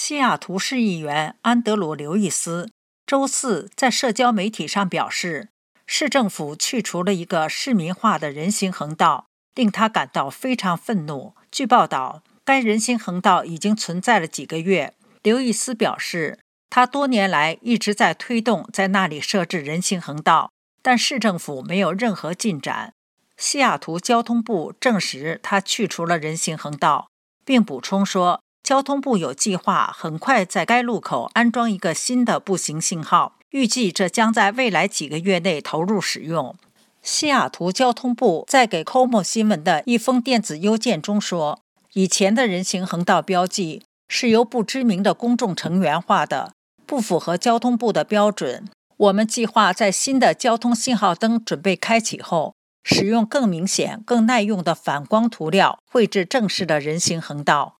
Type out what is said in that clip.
西雅图市议员安德鲁·刘易斯周四在社交媒体上表示，市政府去除了一个市民化的人行横道，令他感到非常愤怒。据报道，该人行横道已经存在了几个月。刘易斯表示，他多年来一直在推动在那里设置人行横道，但市政府没有任何进展。西雅图交通部证实他去除了人行横道，并补充说，交通部有计划很快在该路口安装一个新的步行信号，预计这将在未来几个月内投入使用。西雅图交通部在给 KOMO 新闻的一封电子邮件中说，以前的人行横道标记是由不知名的公众成员画的，不符合交通部的标准。我们计划在新的交通信号灯准备开启后，使用更明显、更耐用的反光涂料绘制正式的人行横道。